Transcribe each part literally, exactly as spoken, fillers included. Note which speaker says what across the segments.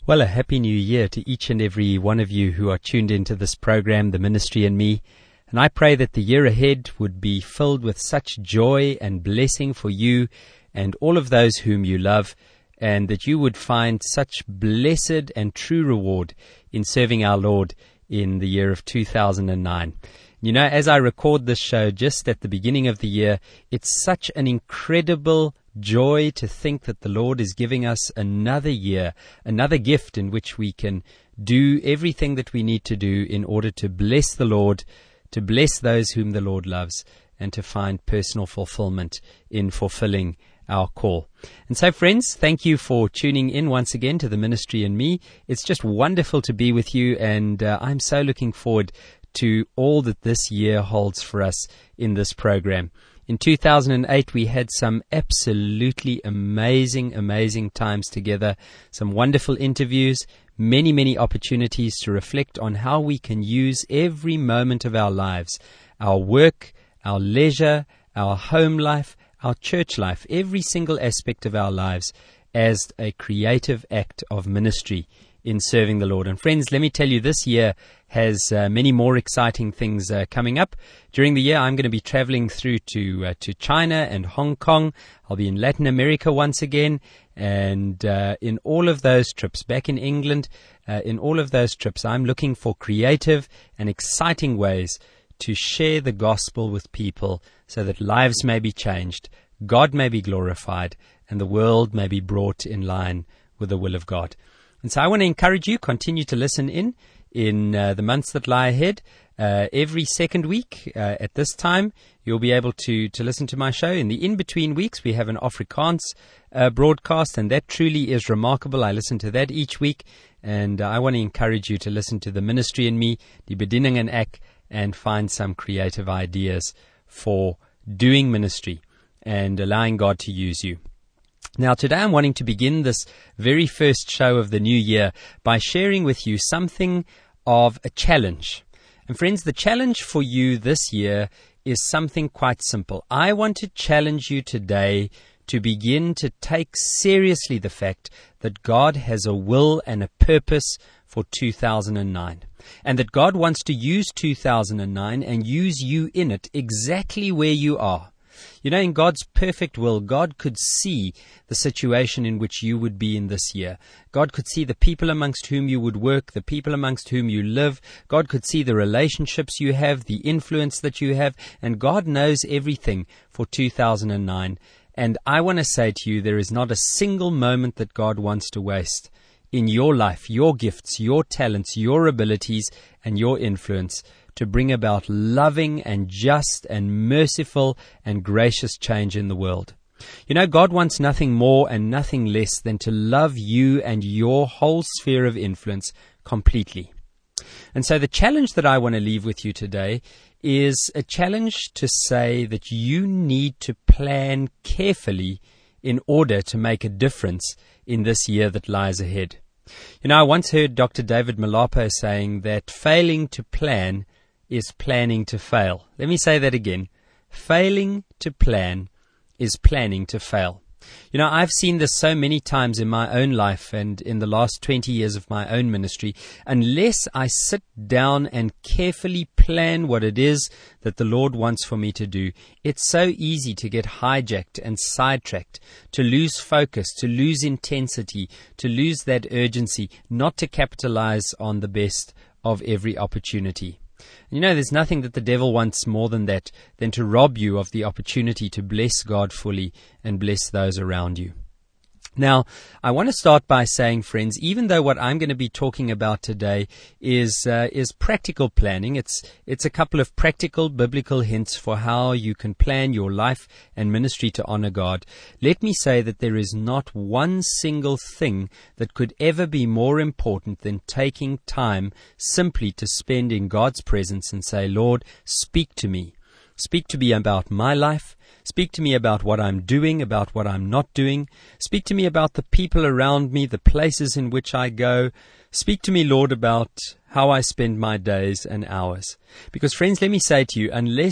Speaker 1: Well, a happy new year to each and every one of you who are tuned into this program, The Ministry and Me. And I pray that the year ahead would be filled with such joy and blessing for you and all of those whom you love, and that you would find such blessed and true reward in serving our Lord in the year of two thousand nine. You know, as I record this show just at the beginning of the year, it's such an incredible joy to think that the Lord is giving us another year, another gift in which we can do everything that we need to do in order to bless the Lord, to bless those whom the Lord loves, and to find personal fulfillment in fulfilling our call. And so, friends, thank you for tuning in once again to The Ministry and Me. It's just wonderful to be with you, and uh, I'm so looking forward to all that this year holds for us in this program. In two thousand eight, we had some absolutely amazing, amazing times together, some wonderful interviews, many, many opportunities to reflect on how we can use every moment of our lives, our work, our leisure, our home life, our church life, every single aspect of our lives as a creative act of ministry in serving the Lord. And friends, let me tell you, this year has uh, many more exciting things uh, coming up. During the year, I'm going to be traveling through to uh, to China and Hong Kong. I'll be in Latin America once again. And uh, in all of those trips, back in England, uh, in all of those trips, I'm looking for creative and exciting ways to share the gospel with people so that lives may be changed, God may be glorified, and the world may be brought in line with the will of God. And so I want to encourage you, continue to listen in in uh, the months that lie ahead. Uh, every second week uh, at this time, you'll be able to, to listen to my show. In the in-between weeks, we have an Afrikaans uh, broadcast, and that truly is remarkable. I listen to that each week, and uh, I want to encourage you to listen to The Ministry and Me, Die Bediening en Ek, and find some creative ideas for doing ministry and allowing God to use you. Now, today I'm wanting to begin this very first show of the new year by sharing with you something of a challenge. And friends, the challenge for you this year is something quite simple. I want to challenge you today to begin to take seriously the fact that God has a will and a purpose for two thousand nine, and that God wants to use two thousand nine and use you in it exactly where you are. You know, in God's perfect will, God could see the situation in which you would be in this year. God could see the people amongst whom you would work, the people amongst whom you live. God could see the relationships you have, the influence that you have, and God knows everything for two thousand nine. And I want to say to you, there is not a single moment that God wants to waste in your life, your gifts, your talents, your abilities, and your influence to bring about loving and just and merciful and gracious change in the world. You know, God wants nothing more and nothing less than to love you and your whole sphere of influence completely. And so the challenge that I want to leave with you today is a challenge to say that you need to plan carefully in order to make a difference in this year that lies ahead. You know, I once heard Doctor David Malapo saying that failing to plan is planning to fail. Let me say that again. Failing to plan is planning to fail. You know, I've seen this so many times in my own life and in the last twenty years of my own ministry. Unless I sit down and carefully plan what it is that the Lord wants for me to do, it's so easy to get hijacked and sidetracked, to lose focus, to lose intensity, to lose that urgency, not to capitalize on the best of every opportunity. You know, there's nothing that the devil wants more than that, than to rob you of the opportunity to bless God fully and bless those around you. Now, I want to start by saying, friends, even though what I'm going to be talking about today is uh, is practical planning, it's it's a couple of practical biblical hints for how you can plan your life and ministry to honor God. Let me say that there is not one single thing that could ever be more important than taking time simply to spend in God's presence and say, Lord, speak to me. Speak to me about my life. Speak to me about what I'm doing, about what I'm not doing. Speak to me about the people around me, the places in which I go. Speak to me, Lord, about how I spend my days and hours. Because, friends, let me say to you, unless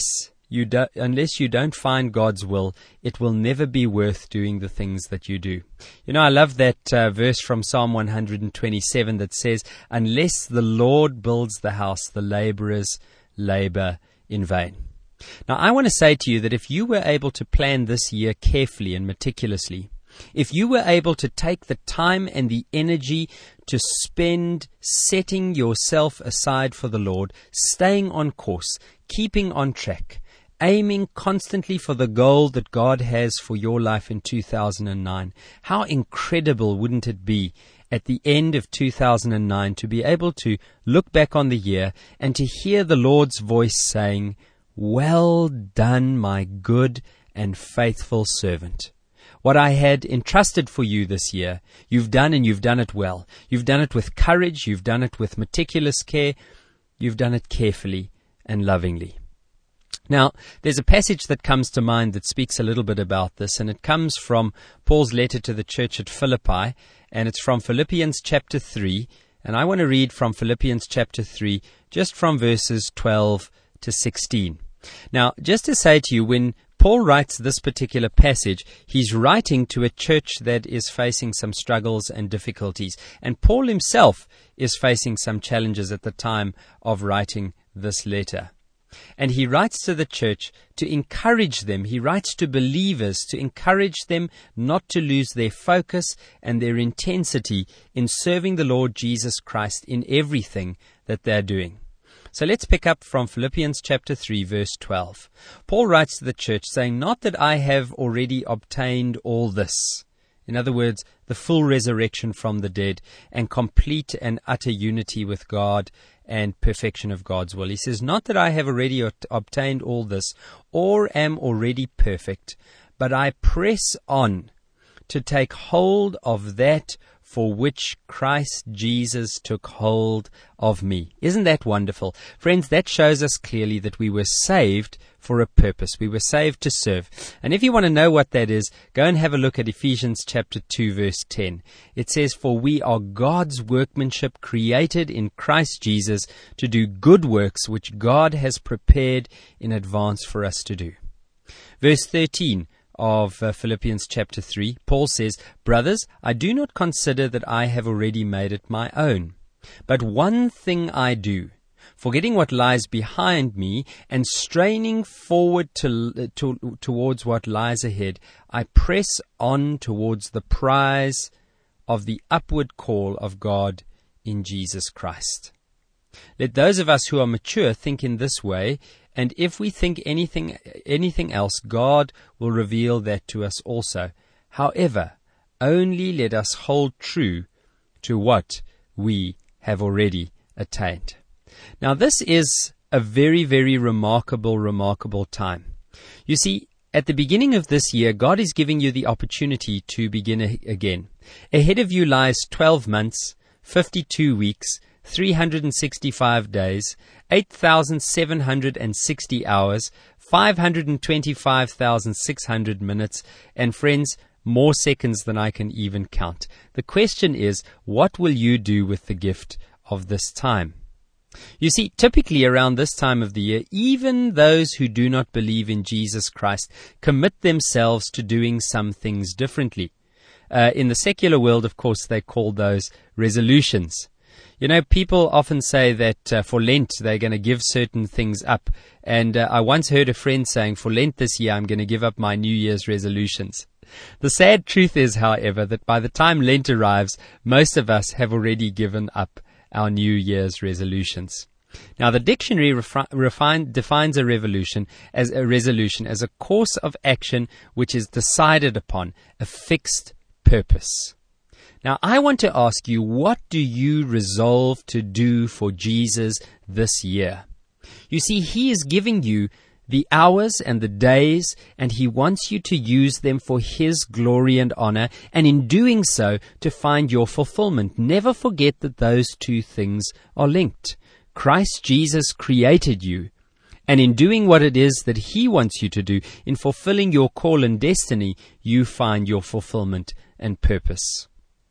Speaker 1: you do, unless you don't find God's will, it will never be worth doing the things that you do. You know, I love that uh, verse from Psalm one hundred twenty-seven that says, unless the Lord builds the house, the laborers labor in vain. Now, I want to say to you that if you were able to plan this year carefully and meticulously, if you were able to take the time and the energy to spend setting yourself aside for the Lord, staying on course, keeping on track, aiming constantly for the goal that God has for your life in two thousand nine, how incredible wouldn't it be at the end of two thousand nine to be able to look back on the year and to hear the Lord's voice saying, well done, my good and faithful servant. What I had entrusted for you this year, you've done, and you've done it well. You've done it with courage. You've done it with meticulous care. You've done it carefully and lovingly. Now, there's a passage that comes to mind that speaks a little bit about this, and it comes from Paul's letter to the church at Philippi, and it's from Philippians chapter three, and I want to read from Philippians chapter three, just from verses twelve to sixteen. Now, just to say to you, when Paul writes this particular passage, he's writing to a church that is facing some struggles and difficulties. And Paul himself is facing some challenges at the time of writing this letter. And he writes to the church to encourage them. He writes to believers to encourage them not to lose their focus and their intensity in serving the Lord Jesus Christ in everything that they're doing. So let's pick up from Philippians chapter three, verse twelve. Paul writes to the church saying, not that I have already obtained all this. In other words, the full resurrection from the dead and complete and utter unity with God and perfection of God's will. He says, not that I have already obtained all this or am already perfect, but I press on to take hold of that for which Christ Jesus took hold of me. Isn't that wonderful? Friends, that shows us clearly that we were saved for a purpose. We were saved to serve. And if you want to know what that is, go and have a look at Ephesians chapter two, verse ten. It says, for we are God's workmanship, created in Christ Jesus to do good works which God has prepared in advance for us to do. Verse thirteen of uh, Philippians chapter three, Paul says, brothers, I do not consider that I have already made it my own. But one thing I do, forgetting what lies behind me and straining forward to, to, towards what lies ahead, I press on towards the prize of the upward call of God in Jesus Christ. Let those of us who are mature think in this way, and if we think anything anything else, God will reveal that to us also. However, only let us hold true to what we have already attained. Now, this is a very, very remarkable, remarkable time. You see, at the beginning of this year, God is giving you the opportunity to begin a- again. Ahead of you lies twelve months, fifty-two weeks, three hundred sixty-five days, eight thousand seven hundred sixty hours, five hundred twenty-five thousand six hundred minutes, and friends, more seconds than I can even count. The question is, what will you do with the gift of this time? You see, typically around this time of the year, even those who do not believe in Jesus Christ commit themselves to doing some things differently. Uh, in the secular world, of course, they call those resolutions. You know, people often say that uh, for Lent they're going to give certain things up. And uh, I once heard a friend saying, for Lent this year I'm going to give up my New Year's resolutions. The sad truth is, however, that by the time Lent arrives, most of us have already given up our New Year's resolutions. Now, the dictionary refi- refine, defines a revolution as a resolution as a course of action which is decided upon, a fixed purpose. Now, I want to ask you, what do you resolve to do for Jesus this year? You see, He is giving you the hours and the days, and He wants you to use them for His glory and honor, and in doing so, to find your fulfillment. Never forget that those two things are linked. Christ Jesus created you, and in doing what it is that He wants you to do, in fulfilling your call and destiny, you find your fulfillment and purpose.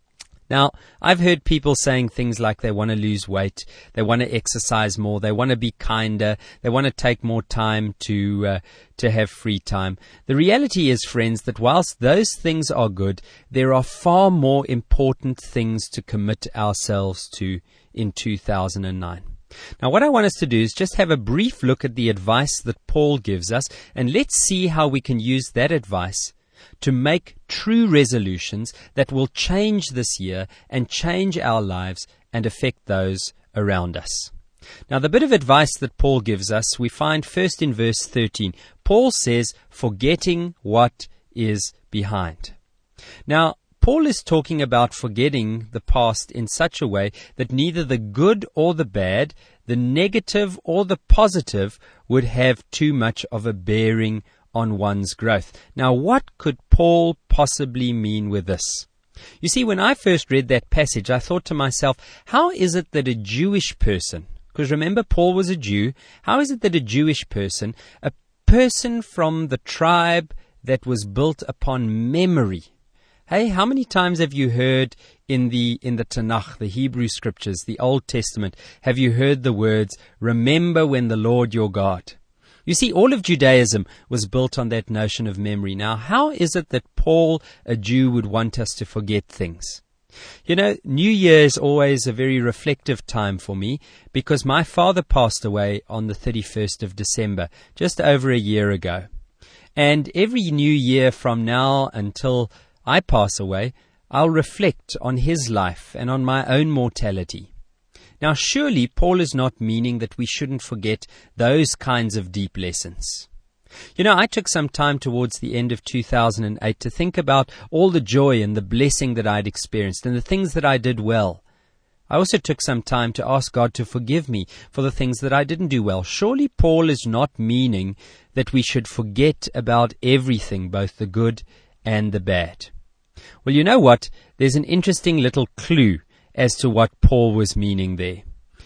Speaker 1: Now, I've heard people saying things like they want to lose weight, they want to exercise more, they want to be kinder, they want to take more time to uh, to have free time. The reality is, friends, that whilst those things are good, there are far more important things to commit ourselves to in two thousand nine. Now, what I want us to do is just have a brief look at the advice that Paul gives us, and let's see how we can use that advice to make true resolutions that will change this year and change our lives and affect those around us. Now, the bit of advice that Paul gives us, we find first in verse thirteen. Paul says, forgetting what is behind. Now, Paul is talking about forgetting the past in such a way that neither the good or the bad, the negative or the positive, would have too much of a bearing on one's growth. Now, what could Paul possibly mean with this? You see, when I first read that passage, I thought to myself, how is it that a Jewish person, because remember, Paul was a Jew, how is it that a Jewish person, a person from the tribe that was built upon memory, hey, how many times have you heard in the in the Tanakh, the Hebrew Scriptures, the Old Testament, have you heard the words, remember when the Lord your God? You see, all of Judaism was built on that notion of memory. Now, how is it that Paul, a Jew, would want us to forget things? You know, New Year is always a very reflective time for me because my father passed away on the thirty-first of December, just over a year ago. And every New Year from now until I pass away, I'll reflect on his life and on my own mortality. Now, surely Paul is not meaning that we shouldn't forget those kinds of deep lessons. You know, I took some time towards the end of two thousand eight to think about all the joy and the blessing that I'd experienced and the things that I did well. I also took some time to ask God to forgive me for the things that I didn't do well. Surely Paul is not meaning that we should forget about everything, both the good and the bad. Well, you know what? There's an interesting little clue as to what Paul was meaning there.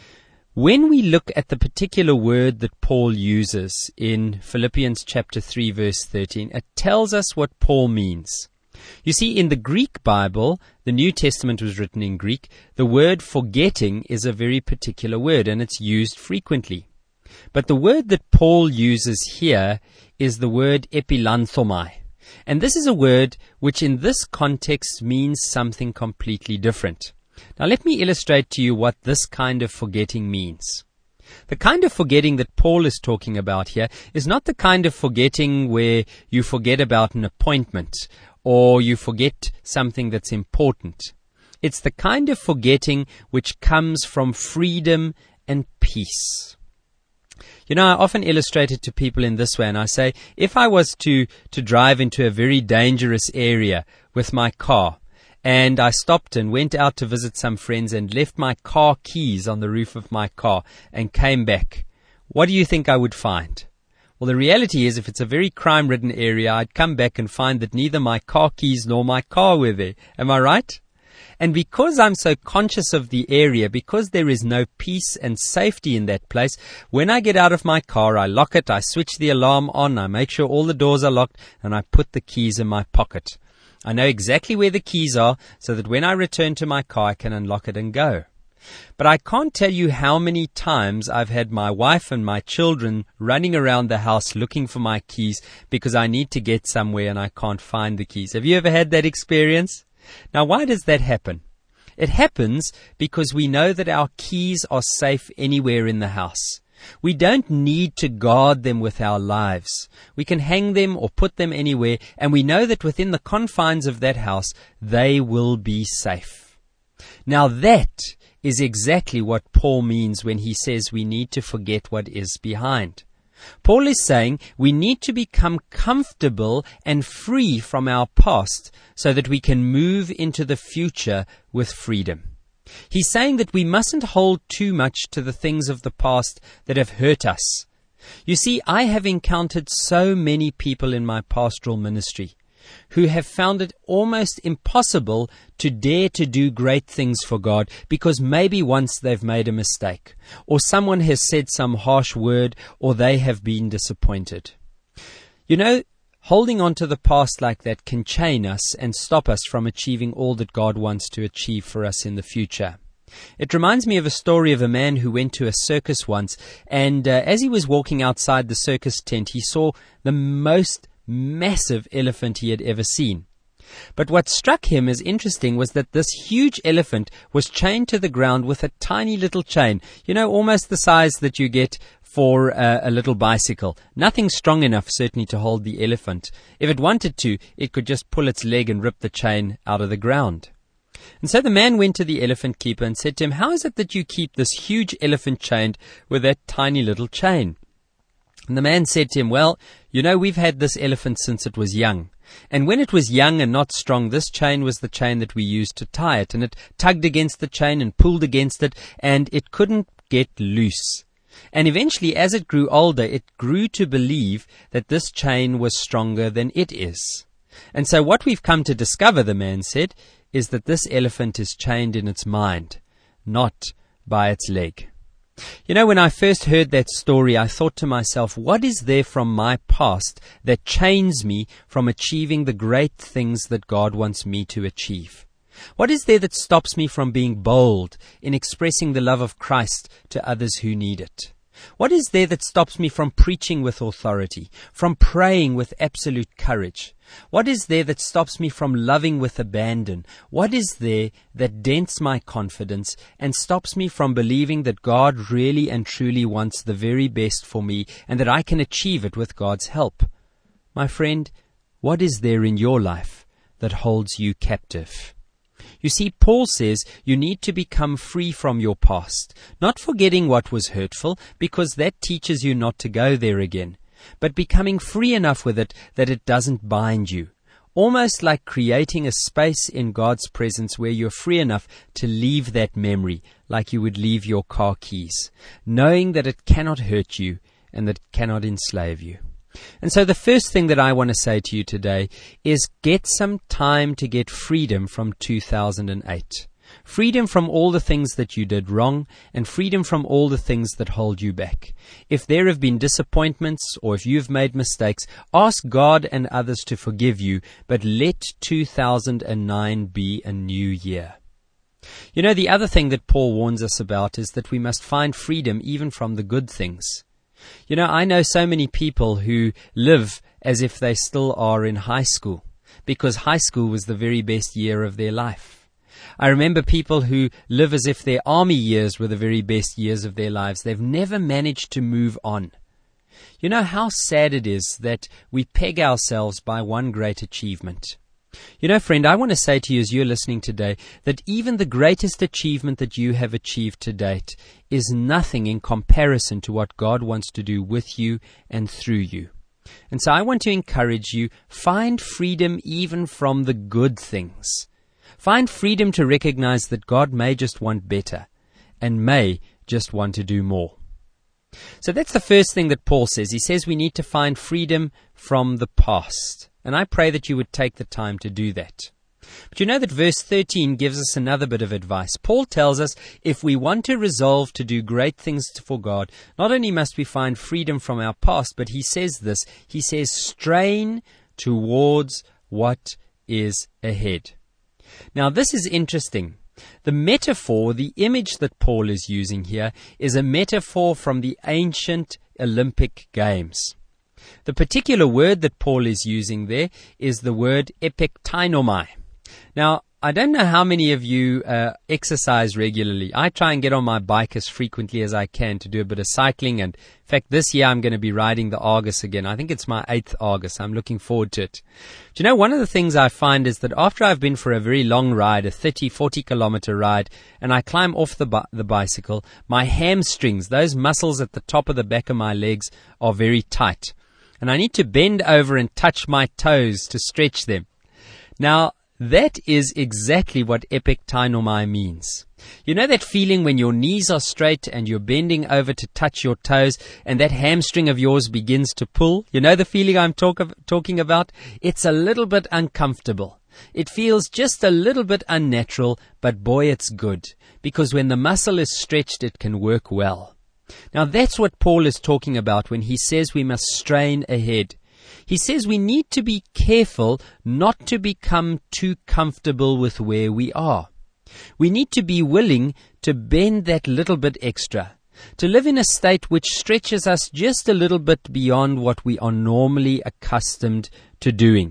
Speaker 1: When we look at the particular word that Paul uses in Philippians chapter three, verse thirteen, it tells us what Paul means. You see, in the Greek Bible, the New Testament was written in Greek, the word forgetting is a very particular word, and it's used frequently. But the word that Paul uses here is the word epilanthomai. And this is a word which in this context means something completely different. Now let me illustrate to you what this kind of forgetting means. The kind of forgetting that Paul is talking about here is not the kind of forgetting where you forget about an appointment or you forget something that's important. It's the kind of forgetting which comes from freedom and peace. You know, I often illustrate it to people in this way, and I say, if I was to, to drive into a very dangerous area with my car, and I stopped and went out to visit some friends and left my car keys on the roof of my car and came back, what do you think I would find? Well, the reality is, if it's a very crime-ridden area, I'd come back and find that neither my car keys nor my car were there. Am I right? And because I'm so conscious of the area, because there is no peace and safety in that place, when I get out of my car, I lock it, I switch the alarm on, I make sure all the doors are locked, and I put the keys in my pocket. I know exactly where the keys are so that when I return to my car, I can unlock it and go. But I can't tell you how many times I've had my wife and my children running around the house looking for my keys because I need to get somewhere and I can't find the keys. Have you ever had that experience? Now, why does that happen? It happens because we know that our keys are safe anywhere in the house. We don't need to guard them with our lives. We can hang them or put them anywhere, and we know that within the confines of that house, they will be safe. Now, that is exactly what Paul means when he says we need to forget what is behind. Paul is saying we need to become comfortable and free from our past so that we can move into the future with freedom. He's saying that we mustn't hold too much to the things of the past that have hurt us. You see, I have encountered so many people in my pastoral ministry who have found it almost impossible to dare to do great things for God because maybe once they've made a mistake, or someone has said some harsh word, or they have been disappointed. You know, Holding on to the past like that can chain us and stop us from achieving all that God wants to achieve for us in the future. It reminds me of a story of a man who went to a circus once, and uh, as he was walking outside the circus tent, he saw the most massive elephant he had ever seen. But what struck him as interesting was that this huge elephant was chained to the ground with a tiny little chain, you know, almost the size that you get for uh, a little bicycle. Nothing strong enough, certainly, to hold the elephant. If it wanted to, it could just pull its leg and rip the chain out of the ground. And so the man went to the elephant keeper and said to him, "How is it that you keep this huge elephant chained with that tiny little chain?" And the man said to him, "Well, you know, we've had this elephant since it was young. And when it was young and not strong, this chain was the chain that we used to tie it. And it tugged against the chain and pulled against it, and it couldn't get loose. And eventually, as it grew older, it grew to believe that this chain was stronger than it is. And so what we've come to discover," the man said, "is that this elephant is chained in its mind, not by its leg." You know, when I first heard that story, I thought to myself, what is there from my past that chains me from achieving the great things that God wants me to achieve? What is there that stops me from being bold in expressing the love of Christ to others who need it? What is there that stops me from preaching with authority, from praying with absolute courage? What is there that stops me from loving with abandon? What is there that dents my confidence and stops me from believing that God really and truly wants the very best for me and that I can achieve it with God's help? My friend, what is there in your life that holds you captive? You see, Paul says you need to become free from your past, not forgetting what was hurtful, because that teaches you not to go there again, but becoming free enough with it that it doesn't bind you, almost like creating a space in God's presence where you're free enough to leave that memory like you would leave your car keys, knowing that it cannot hurt you and that it cannot enslave you. And so the first thing that I want to say to you today is get some time to get freedom from two thousand eight. Freedom from all the things that you did wrong and freedom from all the things that hold you back. If there have been disappointments or if you've made mistakes, ask God and others to forgive you, but let two thousand nine be a new year. You know, the other thing that Paul warns us about is that we must find freedom even from the good things. You know, I know so many people who live as if they still are in high school, because high school was the very best year of their life. I remember people who live as if their army years were the very best years of their lives. They've never managed to move on. You know how sad it is that we peg ourselves by one great achievement. You know, friend, I want to say to you as you're listening today that even the greatest achievement that you have achieved to date is nothing in comparison to what God wants to do with you and through you. And so I want to encourage you, find freedom even from the good things. Find freedom to recognize that God may just want better and may just want to do more. So that's the first thing that Paul says. He says we need to find freedom from the past. And I pray that you would take the time to do that. But you know that verse thirteen gives us another bit of advice. Paul tells us if we want to resolve to do great things for God, not only must we find freedom from our past, but he says this, he says, strain towards what is ahead. Now this is interesting. The metaphor, the image that Paul is using here, is a metaphor from the ancient Olympic Games. The particular word that Paul is using there is the word epictainomai. Now, I don't know how many of you uh, exercise regularly. I try and get on my bike as frequently as I can to do a bit of cycling. And in fact, this year I'm going to be riding the Argus again. I think it's my eighth Argus. I'm looking forward to it. Do you know, one of the things I find is that after I've been for a very long ride, a thirty, forty kilometer ride, and I climb off the, bi- the bicycle, my hamstrings, those muscles at the top of the back of my legs, are very tight. And I need to bend over and touch my toes to stretch them. Now, that is exactly what epictainomai means. You know that feeling when your knees are straight and you're bending over to touch your toes and that hamstring of yours begins to pull? You know the feeling I'm talk of, talking about? It's a little bit uncomfortable. It feels just a little bit unnatural, but boy, it's good. Because when the muscle is stretched, it can work well. Now that's what Paul is talking about when he says we must strain ahead. He says we need to be careful not to become too comfortable with where we are. We need to be willing to bend that little bit extra, to live in a state which stretches us just a little bit beyond what we are normally accustomed to doing.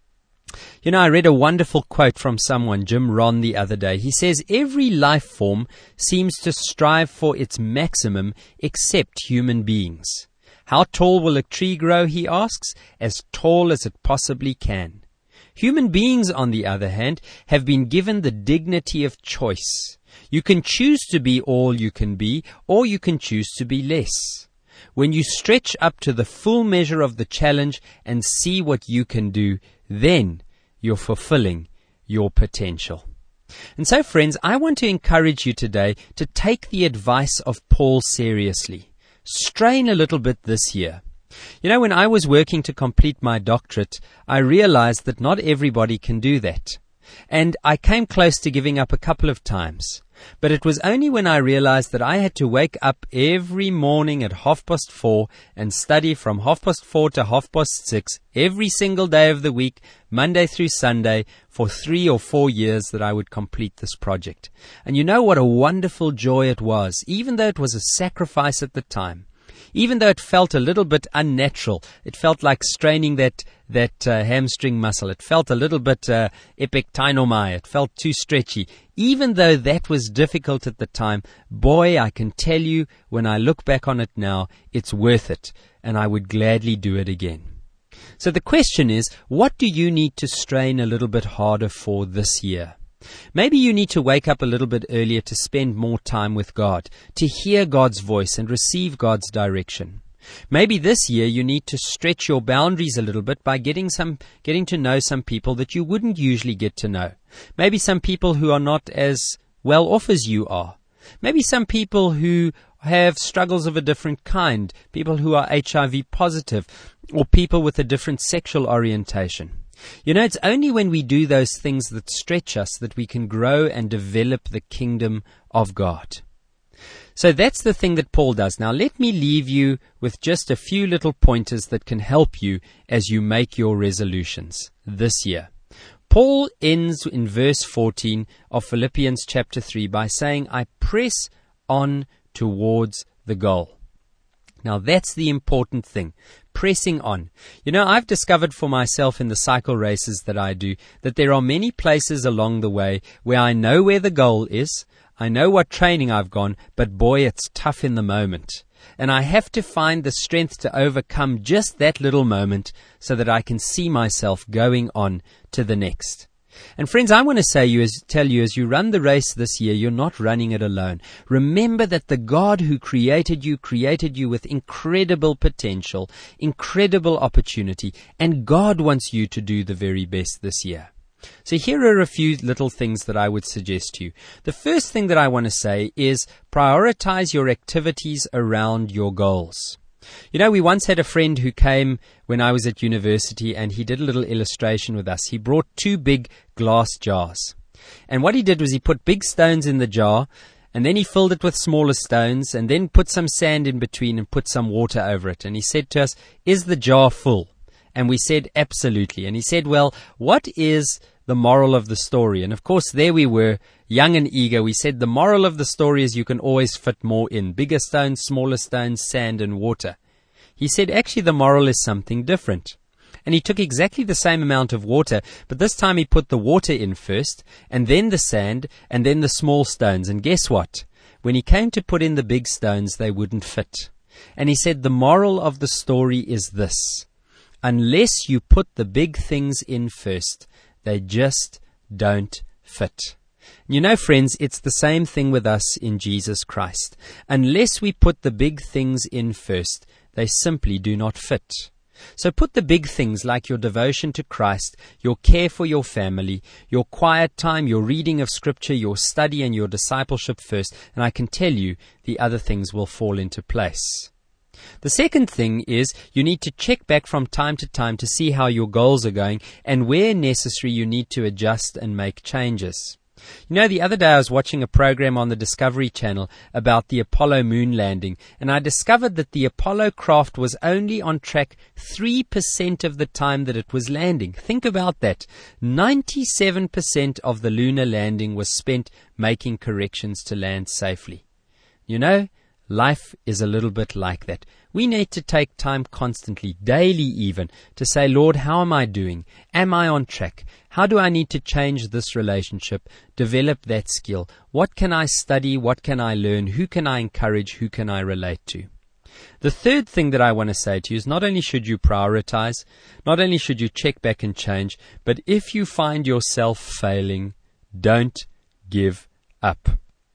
Speaker 1: You know, I read a wonderful quote from someone, Jim Rohn, the other day. He says, every life form seems to strive for its maximum except human beings. How tall will a tree grow, he asks? As tall as it possibly can. Human beings, on the other hand, have been given the dignity of choice. You can choose to be all you can be, or you can choose to be less. When you stretch up to the full measure of the challenge and see what you can do, then you're fulfilling your potential. And so, friends, I want to encourage you today to take the advice of Paul seriously. Strain a little bit this year. You know, when I was working to complete my doctorate, I realized that not everybody can do that. And I came close to giving up a couple of times. But it was only when I realized that I had to wake up every morning at half past four and study from half past four to half past six every single day of the week, Monday through Sunday, for three or four years that I would complete this project. And you know what a wonderful joy it was, even though it was a sacrifice at the time. Even though it felt a little bit unnatural, it felt like straining that that uh, hamstring muscle. It felt a little bit uh, epictynomai. It felt too stretchy. Even though that was difficult at the time, boy, I can tell you, when I look back on it now, it's worth it, and I would gladly do it again. So the question is, what do you need to strain a little bit harder for this year? Maybe you need to wake up a little bit earlier to spend more time with God, to hear God's voice and receive God's direction. Maybe this year you need to stretch your boundaries a little bit by getting some, getting to know some people that you wouldn't usually get to know. Maybe some people who are not as well off as you are. Maybe some people who have struggles of a different kind, people who are H I V positive, or people with a different sexual orientation. You know, it's only when we do those things that stretch us that we can grow and develop the kingdom of God. So that's the thing that Paul does. Now let me leave you with just a few little pointers that can help you as you make your resolutions this year. Paul ends in verse fourteen of Philippians chapter three by saying, I press on towards the goal. Now that's the important thing, pressing on. You know, I've discovered for myself in the cycle races that I do that there are many places along the way where I know where the goal is, I know what training I've gone, but boy, it's tough in the moment. And I have to find the strength to overcome just that little moment so that I can see myself going on to the next. And friends, I want to say you as, tell you as you run the race this year, you're not running it alone. Remember that the God who created you, created you with incredible potential, incredible opportunity, and God wants you to do the very best this year. So here are a few little things that I would suggest to you. The first thing that I want to say is prioritize your activities around your goals. You know, we once had a friend who came when I was at university, and he did a little illustration with us. He brought two big glass jars. And what he did was he put big stones in the jar, and then he filled it with smaller stones, and then put some sand in between and put some water over it. And he said to us, is the jar full? And we said, absolutely. And he said, well, what is the moral of the story? And of course, there we were, young and eager. We said the moral of the story is you can always fit more in. Bigger stones, smaller stones, sand and water. He said, actually, the moral is something different. And he took exactly the same amount of water, but this time he put the water in first, and then the sand, and then the small stones. And guess what? When he came to put in the big stones, they wouldn't fit. And he said, the moral of the story is this: unless you put the big things in first, they just don't fit. You know, friends, it's the same thing with us in Jesus Christ. Unless we put the big things in first, they simply do not fit. So put the big things like your devotion to Christ, your care for your family, your quiet time, your reading of Scripture, your study and your discipleship first, and I can tell you the other things will fall into place. The second thing is you need to check back from time to time to see how your goals are going, and where necessary you need to adjust and make changes. You know, the other day I was watching a program on the Discovery Channel about the Apollo moon landing, and I discovered that the Apollo craft was only on track three percent of the time that it was landing. Think about that. ninety-seven percent of the lunar landing was spent making corrections to land safely. You know, life is a little bit like that. We need to take time constantly, daily even, to say, Lord, how am I doing? Am I on track? How do I need to change this relationship, develop that skill? What can I study? What can I learn? Who can I encourage? Who can I relate to? The third thing that I want to say to you is not only should you prioritize, not only should you check back and change, but if you find yourself failing, don't give up.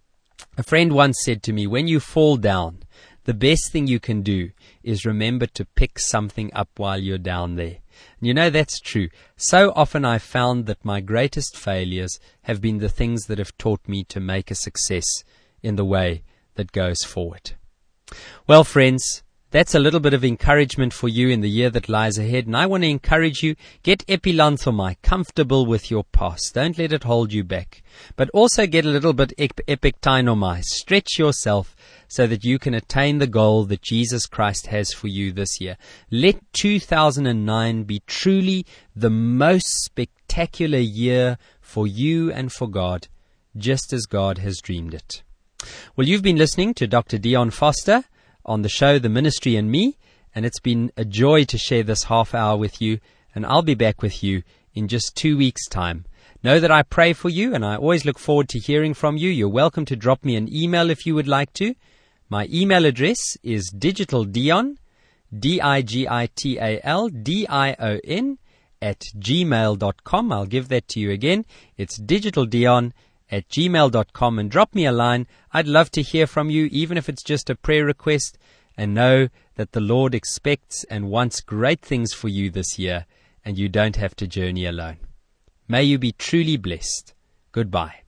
Speaker 1: A friend once said to me, when you fall down, the best thing you can do is remember to pick something up while you're down there. And you know, that's true. So often I've found that my greatest failures have been the things that have taught me to make a success in the way that goes forward. Well, friends, that's a little bit of encouragement for you in the year that lies ahead. And I want to encourage you, get epilanthomai, comfortable with your past. Don't let it hold you back. But also get a little bit ep- epictainomai. Stretch yourself so that you can attain the goal that Jesus Christ has for you this year. Let two thousand nine be truly the most spectacular year for you and for God, just as God has dreamed it. Well, you've been listening to Doctor Dion Foster on the show The Ministry and Me, and it's been a joy to share this half hour with you, and I'll be back with you in just two weeks' time. Know that I pray for you, and I always look forward to hearing from you. You're welcome to drop me an email if you would like to. My email address is digitaldion, D I G I T A L D I O N, at gmail dot com. I'll give that to you again. It's digitaldion at gmail dot com, and drop me a line. I'd love to hear from you, even if it's just a prayer request, and know that the Lord expects and wants great things for you this year, and you don't have to journey alone. May you be truly blessed. Goodbye.